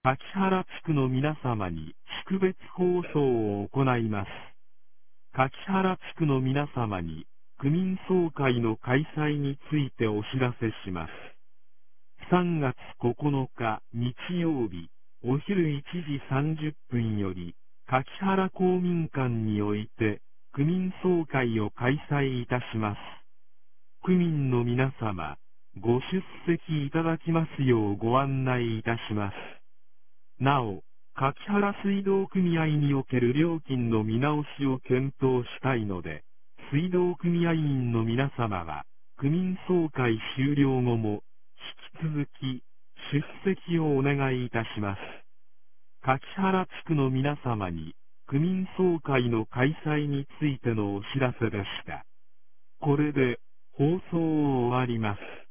柿原地区の皆様に識別放送を行います。柿原地区の皆様に区民総会の開催についてお知らせします。3月9日日曜日、お昼1時30分より、柿原公民館において、区民総会を開催いたします。区民の皆様、ご出席いただきますようご案内いたします。なお、柿原水道組合における料金の見直しを検討したいので、水道組合員の皆様は、区民総会終了後も、引き続き、出席をお願いいたします。柿原地区の皆様に、区民総会の開催についてのお知らせでした。これで、放送を終わります。